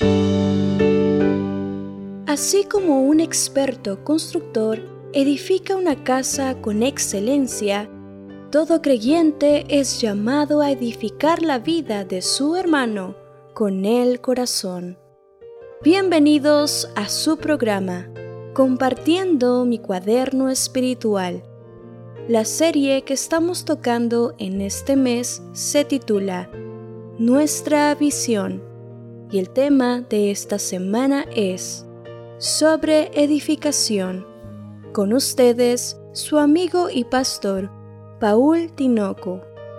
Así como un experto constructor edifica una casa con excelencia, todo creyente es llamado a edificar la vida de su hermano con el corazón. Bienvenidos a su programa, Compartiendo mi cuaderno espiritual. La serie que estamos tocando en este mes se titula Nuestra visión y el tema de esta semana es sobre edificación. Con ustedes, su amigo y pastor, Paul Tinoco.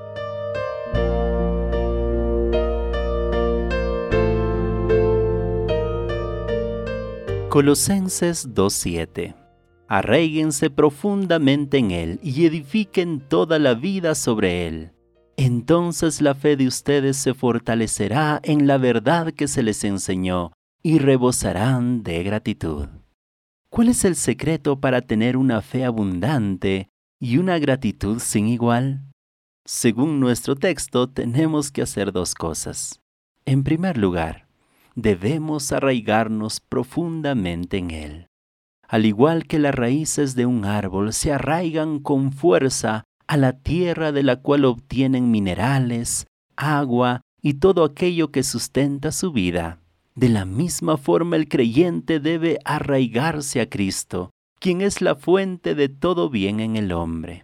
Colosenses 2:7. Arraíguense profundamente en Él y edifiquen toda la vida sobre Él. Entonces la fe de ustedes se fortalecerá en la verdad que se les enseñó y rebosarán de gratitud. ¿Cuál es el secreto para tener una fe abundante y una gratitud sin igual? Según nuestro texto, tenemos que hacer dos cosas. En primer lugar, debemos arraigarnos profundamente en Él. Al igual que las raíces de un árbol se arraigan con fuerza a la tierra de la cual obtienen minerales, agua y todo aquello que sustenta su vida, de la misma forma el creyente debe arraigarse a Cristo, quien es la fuente de todo bien en el hombre.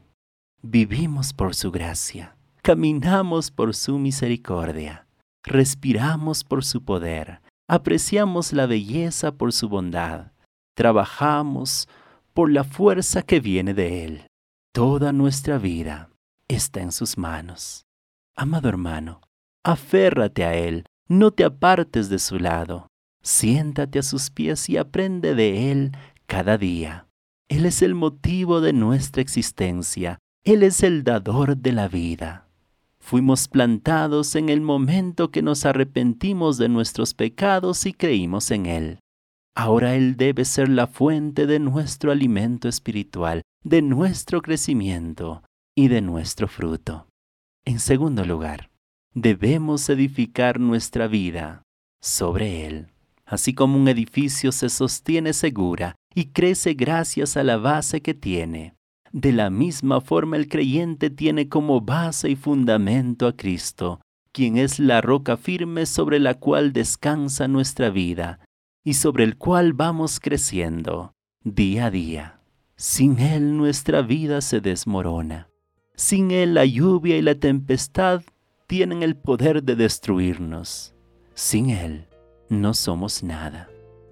Vivimos por su gracia, caminamos por su misericordia, respiramos por su poder, apreciamos la belleza por su bondad, trabajamos por la fuerza que viene de Él. Toda nuestra vida está en sus manos. Amado hermano, aférrate a Él, no te apartes de su lado. Siéntate a sus pies y aprende de Él cada día. Él es el motivo de nuestra existencia. Él es el dador de la vida. Fuimos plantados en el momento que nos arrepentimos de nuestros pecados y creímos en Él. Ahora Él debe ser la fuente de nuestro alimento espiritual, de nuestro crecimiento y de nuestro fruto. En segundo lugar, debemos edificar nuestra vida sobre Él. Así como un edificio se sostiene segura y crece gracias a la base que tiene, de la misma forma el creyente tiene como base y fundamento a Cristo, quien es la roca firme sobre la cual descansa nuestra vida y sobre el cual vamos creciendo día a día. Sin Él nuestra vida se desmorona. Sin Él la lluvia y la tempestad tienen el poder de destruirnos. Sin Él no somos nada.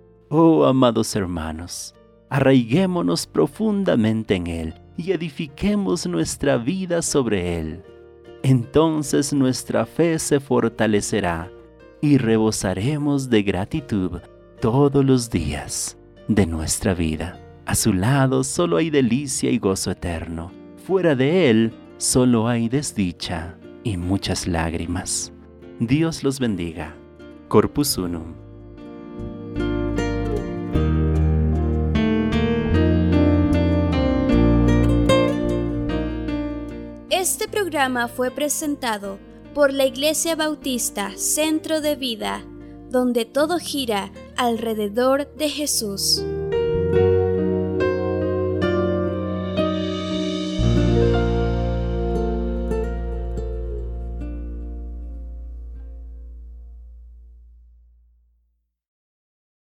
Oh, amados hermanos, arraiguémonos profundamente en Él y edifiquemos nuestra vida sobre Él. Entonces nuestra fe se fortalecerá y rebosaremos de gratitud todos los días de nuestra vida. A su lado solo hay delicia y gozo eterno. Fuera de Él solo hay desdicha y muchas lágrimas. Dios los bendiga. Corpus Unum. Este programa fue presentado por la Iglesia Bautista Centro de Vida, donde todo gira alrededor de Jesús.